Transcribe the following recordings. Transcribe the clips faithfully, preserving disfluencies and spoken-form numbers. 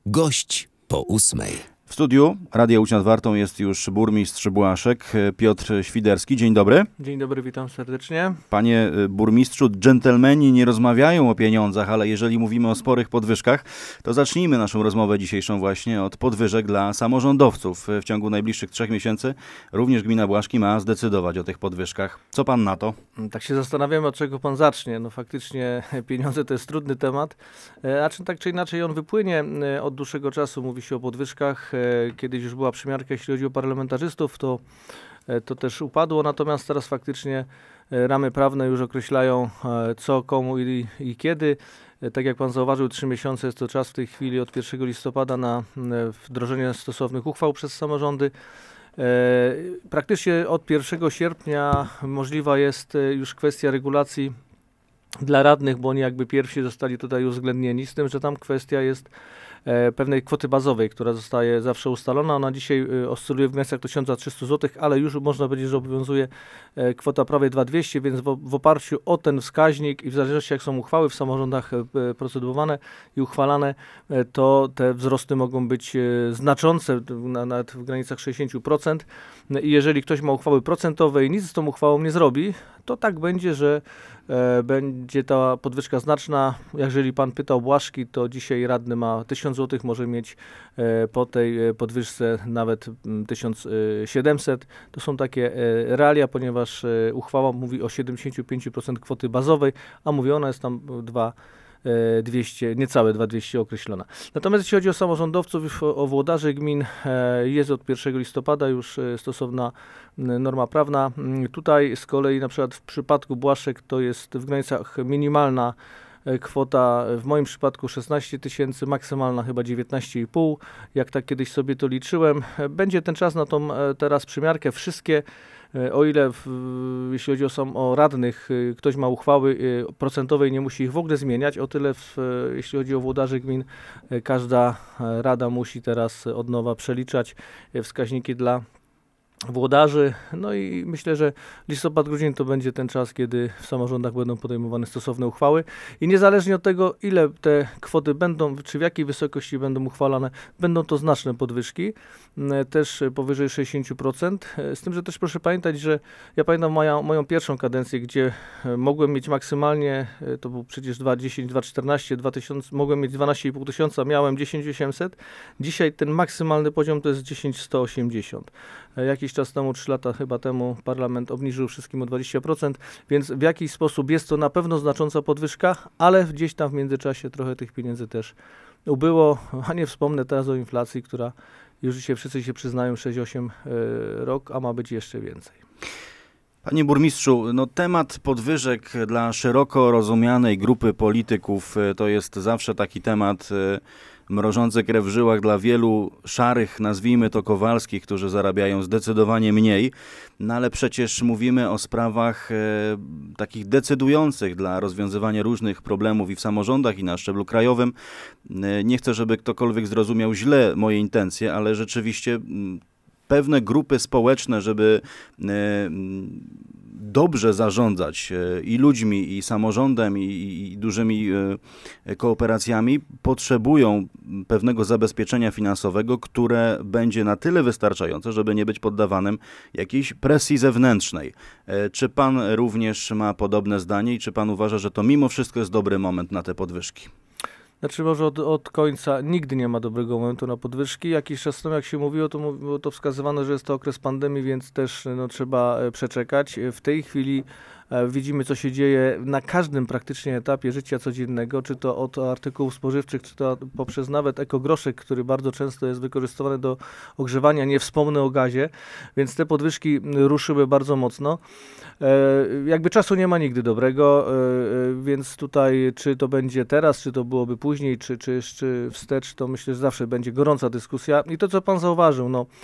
Gość po ósmej. W studiu Radia Łódź nad Wartą jest już burmistrz Błaszek, Piotr Świderski. Dzień dobry. Dzień dobry, witam serdecznie. Panie burmistrzu, dżentelmeni nie rozmawiają o pieniądzach, ale jeżeli mówimy o sporych podwyżkach, to zacznijmy naszą rozmowę dzisiejszą właśnie od podwyżek dla samorządowców. W ciągu najbliższych trzech miesięcy również gmina Błaszki ma zdecydować o tych podwyżkach. Co pan na to? Tak się zastanawiamy, od czego pan zacznie. No faktycznie pieniądze to jest trudny temat, a czym tak czy inaczej on wypłynie od dłuższego czasu. Mówi się o podwyżkach. Kiedyś już była przymiarka, jeśli chodzi o parlamentarzystów, to, to też upadło, natomiast teraz faktycznie ramy prawne już określają co, komu i, i kiedy. Tak jak pan zauważył, trzy miesiące jest to czas w tej chwili od pierwszego listopada na wdrożenie stosownych uchwał przez samorządy. Praktycznie od pierwszego sierpnia możliwa jest już kwestia regulacji dla radnych, bo oni jakby pierwsi zostali tutaj uwzględnieni, z tym, że tam kwestia jest pewnej kwoty bazowej, która zostaje zawsze ustalona. Ona dzisiaj oscyluje w granicach tysiąc trzysta złotych, ale już można powiedzieć, że obowiązuje kwota prawie dwa tysiące dwieście, więc w, w oparciu o ten wskaźnik i w zależności jak są uchwały w samorządach procedowane i uchwalane, to te wzrosty mogą być znaczące, nawet w granicach sześćdziesiąt procent. I jeżeli ktoś ma uchwały procentowe i nic z tą uchwałą nie zrobi, to tak będzie, że e, będzie ta podwyżka znaczna. Jeżeli pan pytał Błaszki, to dzisiaj radny ma tysiąc złotych, może mieć e, po tej podwyżce nawet tysiąc siedemset. To są takie e, realia, ponieważ e, uchwała mówi o siedemdziesiąt pięć procent kwoty bazowej, a mówiona jest tam dwa dwieście, niecałe dwa tysiące dwieście określona. Natomiast jeśli chodzi o samorządowców, o włodarzy gmin, jest od pierwszego listopada już stosowna norma prawna. Tutaj z kolei na przykład w przypadku Błaszek to jest w granicach minimalna kwota, w moim przypadku szesnaście tysięcy, maksymalna chyba dziewiętnaście i pół. Jak tak kiedyś sobie to liczyłem. Będzie ten czas na tą teraz przymiarkę. Wszystkie, o ile w, jeśli chodzi o, sam, o radnych, ktoś ma uchwały procentowe i nie musi ich w ogóle zmieniać, o tyle w, jeśli chodzi o włodarzy gmin, każda rada musi teraz od nowa przeliczać wskaźniki dla włodarzy. No i myślę, że listopad, grudzień to będzie ten czas, kiedy w samorządach będą podejmowane stosowne uchwały i niezależnie od tego, ile te kwoty będą, czy w jakiej wysokości będą uchwalane, będą to znaczne podwyżki, też powyżej sześćdziesiąt procent. Z tym, że też proszę pamiętać, że ja pamiętam moją, moją pierwszą kadencję, gdzie mogłem mieć maksymalnie, to był przecież dwa tysiące dziesięć, dwa tysiące czternaście, dwa tysiące, mogłem mieć dwanaście i pół tysiąca, miałem dziesięć tysięcy osiemset. Dzisiaj ten maksymalny poziom to jest dziesięć tysięcy sto osiemdziesiąt. Jakiś czas temu, trzy lata chyba temu, parlament obniżył wszystkim o dwadzieścia procent, więc w jakiś sposób jest to na pewno znacząca podwyżka, ale gdzieś tam w międzyczasie trochę tych pieniędzy też ubyło, a nie wspomnę teraz o inflacji, która już dzisiaj wszyscy się przyznają sześć osiem y, rok, a ma być jeszcze więcej. Panie burmistrzu, no temat podwyżek dla szeroko rozumianej grupy polityków to jest zawsze taki temat mrożący krew w żyłach dla wielu szarych, nazwijmy to Kowalskich, którzy zarabiają zdecydowanie mniej, no ale przecież mówimy o sprawach e, takich decydujących dla rozwiązywania różnych problemów i w samorządach, i na szczeblu krajowym. E, nie chcę, żeby ktokolwiek zrozumiał źle moje intencje, ale rzeczywiście m, pewne grupy społeczne, żeby e, dobrze zarządzać i ludźmi, i samorządem, i, i dużymi kooperacjami, potrzebują pewnego zabezpieczenia finansowego, które będzie na tyle wystarczające, żeby nie być poddawanym jakiejś presji zewnętrznej. Czy pan również ma podobne zdanie i czy pan uważa, że to mimo wszystko jest dobry moment na te podwyżki? Znaczy może od, od końca nigdy nie ma dobrego momentu na podwyżki. Jakiś czas temu, jak się mówiło, to było to wskazywano, że jest to okres pandemii, więc też no, trzeba przeczekać. W tej chwili e, widzimy, co się dzieje na każdym praktycznie etapie życia codziennego, czy to od artykułów spożywczych, czy to poprzez nawet ekogroszek, który bardzo często jest wykorzystywany do ogrzewania. Nie wspomnę o gazie, więc te podwyżki ruszyły bardzo mocno. E, jakby czasu nie ma nigdy dobrego, e, więc tutaj czy to będzie teraz, czy to byłoby później, czy, czy, czy wstecz, to myślę, że zawsze będzie gorąca dyskusja. I to, co pan zauważył, no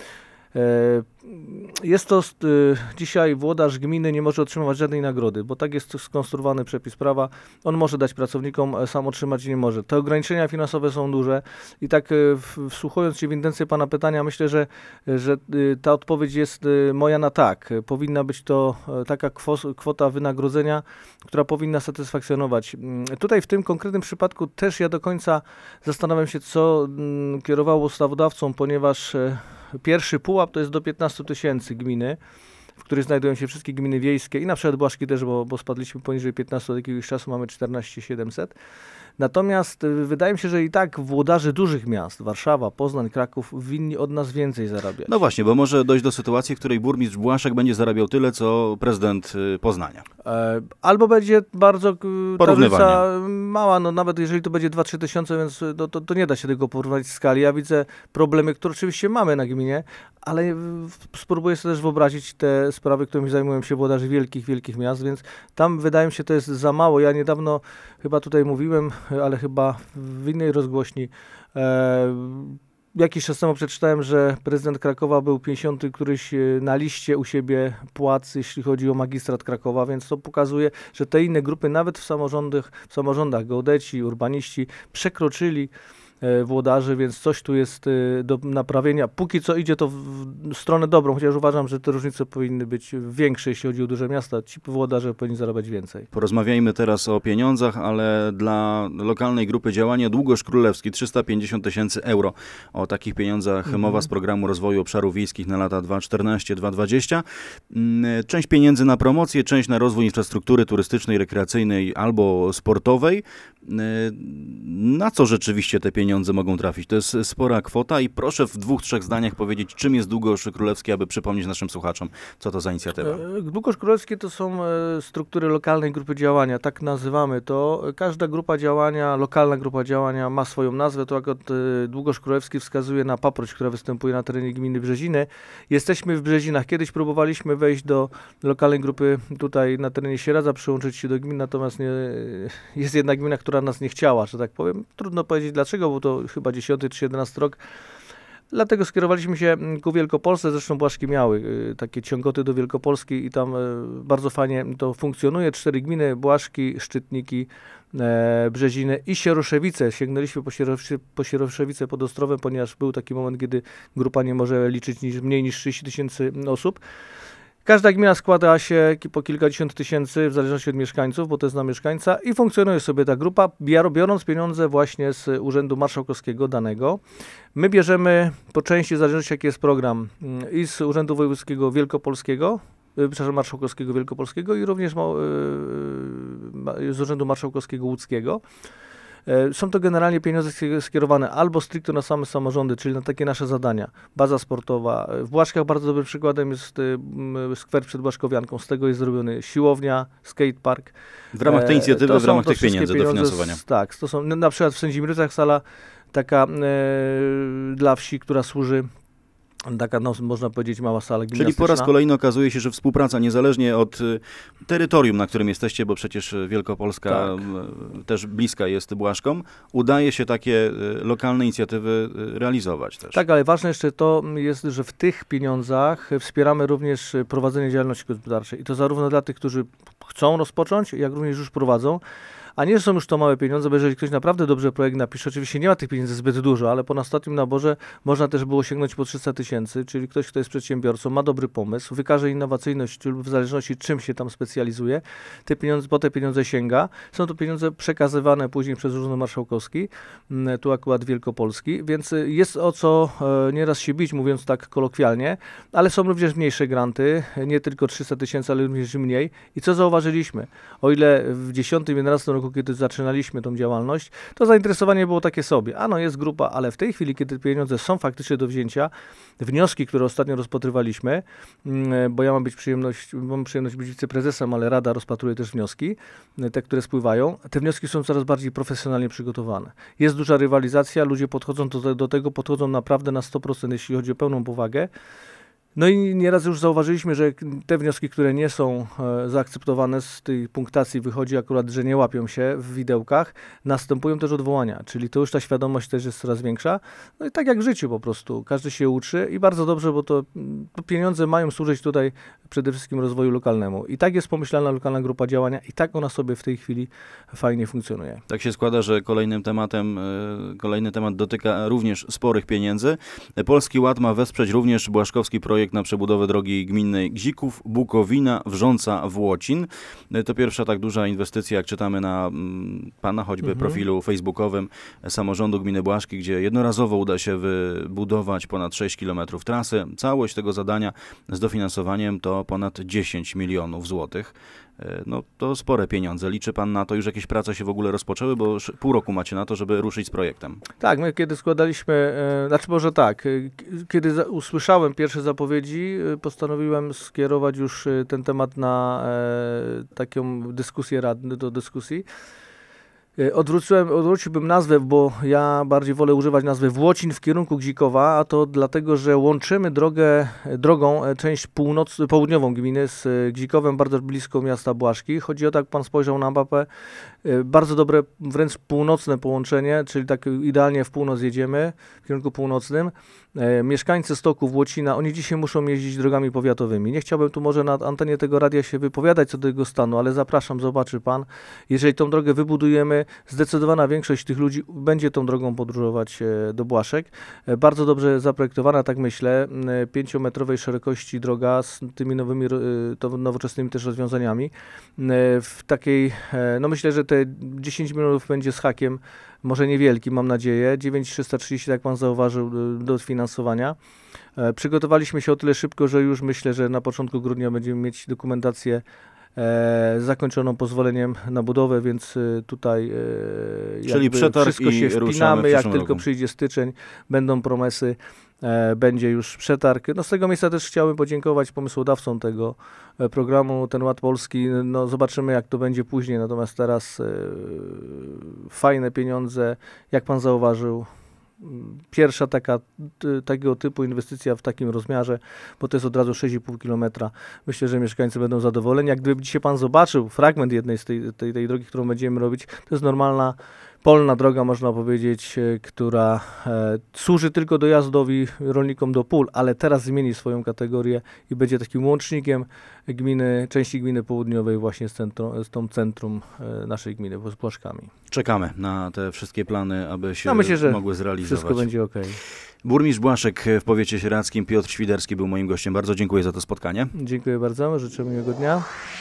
Jest to dzisiaj włodarz gminy nie może otrzymywać żadnej nagrody, bo tak jest skonstruowany przepis prawa. On może dać pracownikom, sam otrzymać nie może. Te ograniczenia finansowe są duże i tak wsłuchując się w intencje pana pytania, myślę, że, że ta odpowiedź jest moja na tak. Powinna być to taka kwota wynagrodzenia, która powinna satysfakcjonować. Tutaj w tym konkretnym przypadku też ja do końca zastanawiam się, co kierowało ustawodawcą, ponieważ pierwszy pułap to jest do piętnastu tysięcy gminy, w których znajdują się wszystkie gminy wiejskie i na przykład Błaszki też, bo, bo spadliśmy poniżej piętnastu od jakiegoś czasu, mamy czternaście tysięcy siedemset. Natomiast wydaje mi się, że i tak włodarze dużych miast, Warszawa, Poznań, Kraków, winni od nas więcej zarabiać. No właśnie, bo może dojść do sytuacji, w której burmistrz Błaszek będzie zarabiał tyle, co prezydent Poznania. E, albo będzie bardzo tablica mała, no nawet jeżeli to będzie dwa trzy tysiące, więc to, to, to nie da się tego porównać w skali. Ja widzę problemy, które oczywiście mamy na gminie, ale spróbuję sobie też wyobrazić te sprawy, którymi zajmują się włodarze wielkich, wielkich miast, więc tam wydaje mi się, to jest za mało. Ja niedawno chyba tutaj mówiłem, ale chyba w innej rozgłośni, e, jakiś czas temu przeczytałem, że prezydent Krakowa był pięćdziesiąty któryś na liście u siebie płac, jeśli chodzi o magistrat Krakowa, więc to pokazuje, że te inne grupy, nawet w samorządach, w samorządach geodeci, urbaniści, przekroczyli włodarzy, więc coś tu jest do naprawienia. Póki co idzie to w stronę dobrą, chociaż uważam, że te różnice powinny być większe, jeśli chodzi o duże miasta. Ci włodarze powinni zarabiać więcej. Porozmawiajmy teraz o pieniądzach, ale dla lokalnej grupy działania Długosz Królewski trzysta pięćdziesiąt tysięcy euro. O takich pieniądzach mhm. mowa z programu rozwoju obszarów wiejskich na lata dwa tysiące czternaście do dwa tysiące dwudziestego. Część pieniędzy na promocję, część na rozwój infrastruktury turystycznej, rekreacyjnej albo sportowej. Na co rzeczywiście te pieniądze mogą trafić? To jest spora kwota i proszę w dwóch, trzech zdaniach powiedzieć, czym jest Długosz Królewski, aby przypomnieć naszym słuchaczom, co to za inicjatywa. Długosz Królewski to są struktury lokalnej grupy działania, tak nazywamy to. Każda grupa działania, lokalna grupa działania ma swoją nazwę, to akurat Długosz Królewski wskazuje na paproć, która występuje na terenie gminy Brzeziny. Jesteśmy w Brzezinach. Kiedyś próbowaliśmy wejść do lokalnej grupy tutaj na terenie Sieradza, przyłączyć się do gmin, natomiast nie, jest jedna gmina, która nas nie chciała, że tak powiem. Trudno powiedzieć dlaczego, bo to chyba dziesiąty czy jedenasty rok. Dlatego skierowaliśmy się ku Wielkopolsce, zresztą Błaszki miały y, takie ciągoty do Wielkopolski i tam y, bardzo fajnie to funkcjonuje. Cztery gminy, Błaszki, Szczytniki, e, Brzeziny i Sieroszewice. Sięgnęliśmy po, Sieroszewice, po Sieroszewice pod Ostrowem, ponieważ był taki moment, kiedy grupa nie może liczyć niż, mniej niż trzydzieści tysięcy osób. Każda gmina składa się po kilkadziesiąt tysięcy w zależności od mieszkańców, bo to jest na mieszkańca i funkcjonuje sobie ta grupa, biorąc pieniądze właśnie z Urzędu Marszałkowskiego danego. My bierzemy po części, w zależności jaki jest program, i z Urzędu Wojewódzkiego Wielkopolskiego, przepraszam, Marszałkowskiego Wielkopolskiego i również z Urzędu Marszałkowskiego Łódzkiego. Są to generalnie pieniądze skierowane albo stricte na same samorządy, czyli na takie nasze zadania. Baza sportowa. W Błaszkach bardzo dobrym przykładem jest skwer przed Błaszkowianką. Z tego jest zrobiony siłownia, skatepark. W ramach tej inicjatywy, w ramach tych pieniędzy, pieniądze, dofinansowania. Tak, to są na przykład w Sędzimierzycach sala taka e, dla wsi, która służy. Taka, no, można powiedzieć, mała sala gimnastyczna. Czyli po raz kolejny okazuje się, że współpraca, niezależnie od y, terytorium, na którym jesteście, bo przecież Wielkopolska tak. y, też bliska jest Błaszkom, udaje się takie y, lokalne inicjatywy y, realizować też. Tak, ale ważne jeszcze to jest, że w tych pieniądzach wspieramy również prowadzenie działalności gospodarczej. I to zarówno dla tych, którzy chcą rozpocząć, jak również już prowadzą. A nie są już to małe pieniądze, bo jeżeli ktoś naprawdę dobrze projekt napisze, oczywiście nie ma tych pieniędzy zbyt dużo, ale po ostatnim naborze można też było sięgnąć po trzysta tysięcy, czyli ktoś, kto jest przedsiębiorcą, ma dobry pomysł, wykaże innowacyjność lub w zależności czym się tam specjalizuje, te pieniądze, po te pieniądze sięga. Są to pieniądze przekazywane później przez Urząd Marszałkowski, tu akurat Wielkopolski, więc jest o co nieraz się bić, mówiąc tak kolokwialnie, ale są również mniejsze granty, nie tylko trzysta tysięcy, ale również mniej. I co zauważyliśmy? O ile w dziesiątym, jedenastym roku, kiedy zaczynaliśmy tą działalność, to zainteresowanie było takie sobie. Ano, jest grupa, ale w tej chwili, kiedy pieniądze są faktycznie do wzięcia, wnioski, które ostatnio rozpatrywaliśmy, bo ja mam być przyjemność, mam przyjemność być wiceprezesem, ale Rada rozpatruje też wnioski, te, które spływają. Te wnioski są coraz bardziej profesjonalnie przygotowane. Jest duża rywalizacja, ludzie podchodzą do, do tego, podchodzą naprawdę na sto procent, jeśli chodzi o pełną powagę. No i nieraz już zauważyliśmy, że te wnioski, które nie są e, zaakceptowane z tej punktacji, wychodzi akurat, że nie łapią się w widełkach, następują też odwołania, czyli to już ta świadomość też jest coraz większa. No i tak jak w życiu po prostu, każdy się uczy i bardzo dobrze, bo to, to pieniądze mają służyć tutaj przede wszystkim rozwoju lokalnemu. I tak jest pomyślana lokalna grupa działania i tak ona sobie w tej chwili fajnie funkcjonuje. Tak się składa, że kolejnym tematem, e, kolejny temat dotyka również sporych pieniędzy. Polski Ład ma wesprzeć również błaszkowski projekt na przebudowę drogi gminnej Gzików, Bukowina, Wrząca, Włocin. To pierwsza tak duża inwestycja, jak czytamy na m, pana choćby mhm. profilu facebookowym samorządu gminy Błaszki, gdzie jednorazowo uda się wybudować ponad sześć kilometrów trasy. Całość tego zadania z dofinansowaniem to ponad dziesięć milionów złotych. No to spore pieniądze. Liczy pan na to, już jakieś prace się w ogóle rozpoczęły, bo pół roku macie na to, żeby ruszyć z projektem. Tak, my kiedy składaliśmy, e, znaczy może tak, e, kiedy za, usłyszałem pierwsze zapowiedzi, e, postanowiłem skierować już e, ten temat na e, taką dyskusję radny, do dyskusji. Odwróciłem, odwróciłbym nazwę, bo ja bardziej wolę używać nazwy Włocin w kierunku Gzikowa, a to dlatego, że łączymy drogę, drogą część północ, południową gminy z Gzikowem, bardzo blisko miasta Błaszki. Chodzi o to, jak pan spojrzał na mapę, bardzo dobre, wręcz północne połączenie, czyli tak idealnie w północ jedziemy, w kierunku północnym. E, mieszkańcy Stoków, Łocina, oni dzisiaj muszą jeździć drogami powiatowymi. Nie chciałbym tu może na antenie tego radia się wypowiadać co do tego stanu, ale zapraszam, zobaczy pan. Jeżeli tą drogę wybudujemy, zdecydowana większość tych ludzi będzie tą drogą podróżować e, do Błaszek. E, bardzo dobrze zaprojektowana, tak myślę, e, pięciometrowej szerokości droga z tymi nowymi, e, to nowoczesnymi też rozwiązaniami. E, w takiej, e, no myślę, że te dziesięć milionów będzie z hakiem, może niewielki, mam nadzieję, dziewięć tysięcy trzysta trzydzieści, jak pan zauważył, do finansowania. E, przygotowaliśmy się o tyle szybko, że już myślę, że na początku grudnia będziemy mieć dokumentację e, zakończoną pozwoleniem na budowę, więc e, tutaj e, Czyli przetarg wszystko się wpinamy, jak tylko roku. Przyjdzie styczeń, będą promesy, e, będzie już przetarg. No z tego miejsca też chciałbym podziękować pomysłodawcom tego e, programu, ten Ład Polski. No zobaczymy, jak to będzie później, natomiast teraz e, fajne pieniądze, jak pan zauważył. Pierwsza taka, t, takiego typu inwestycja w takim rozmiarze, bo to jest od razu sześć i pół kilometra. Myślę, że mieszkańcy będą zadowoleni. Jak gdyby dzisiaj pan zobaczył fragment jednej z tej, tej, tej drogi, którą będziemy robić, to jest normalna polna droga, można powiedzieć, która e, służy tylko dojazdowi rolnikom do pól, ale teraz zmieni swoją kategorię i będzie takim łącznikiem gminy, części gminy południowej właśnie z, centrum, z tą centrum e, naszej gminy, z Błaszkami. Czekamy na te wszystkie plany, aby się no myślę, że mogły zrealizować. Wszystko będzie okej. Burmistrz Błaszek w powiecie sieradzkim Piotr Świderski był moim gościem. Bardzo dziękuję za to spotkanie. Dziękuję bardzo, życzę miłego dnia.